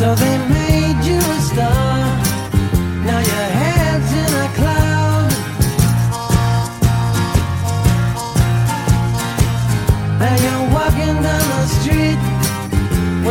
So they made you a star. Now your head's in a cloud. Now you're walking down the street